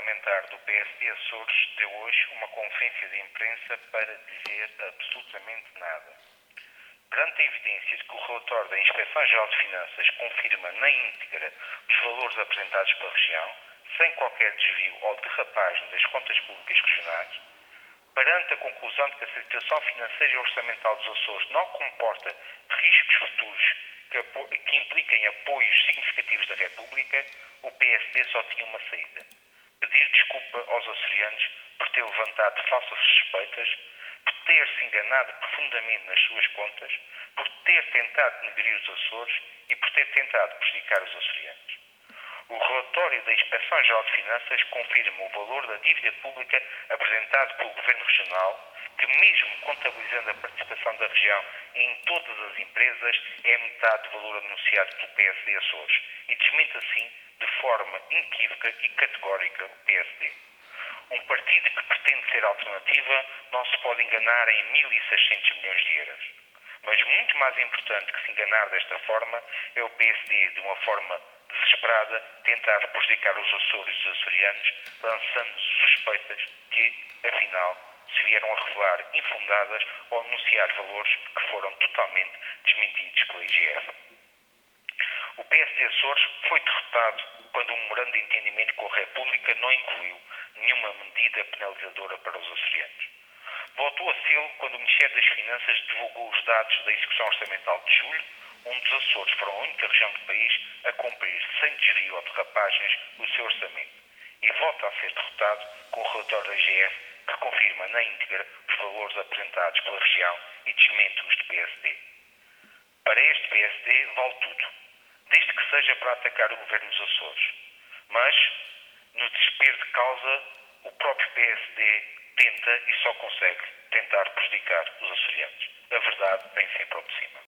parlamentar do PSD Açores deu hoje uma conferência de imprensa para dizer absolutamente nada. Perante a evidência de que o relatório da Inspeção-Geral de Finanças confirma na íntegra os valores apresentados pela região, sem qualquer desvio ou derrapagem das contas públicas regionais, perante a conclusão de que a situação financeira e orçamental dos Açores não comporta riscos futuros que impliquem apoios significativos da República, o PSD só tinha uma saída: pedir desculpa aos açorianos por ter levantado falsas suspeitas, por ter se enganado profundamente nas suas contas, por ter tentado denegrir os Açores e por ter tentado prejudicar os açorianos. O relatório da Inspeção-Geral de Finanças confirma o valor da dívida pública apresentado pelo Governo Regional, que mesmo contabilizando a participação da região em todas as empresas, é metade do valor anunciado pelo PSD Açores e desmente assim de forma inequívoca e categórica o PSD. Um partido que pretende ser alternativa não se pode enganar em 1.600 milhões de euros. Mas muito mais importante que se enganar desta forma é o PSD, de uma forma desesperada, tentar prejudicar os Açores e os açorianos, lançando suspeitas que, afinal, se vieram a revelar infundadas ou anunciar valores que foram totalmente desmentidos pela IGF. O PSD Açores foi derrotado quando o memorando de entendimento com a República não incluiu nenhuma medida penalizadora para os açorianos. Voltou a ser quando o Ministério das Finanças divulgou os dados da execução orçamental de julho, onde os Açores foram a única região do país a cumprir, sem desvio ou derrapagens, o seu orçamento. E volta a ser derrotado com o relatório da IGF, que confirma na íntegra os valores apresentados pela região e desmente os do PSD. Para este PSD vale tudo, desde que seja para atacar o governo dos Açores. Mas, no desespero de causa, o próprio PSD tenta e só consegue tentar prejudicar os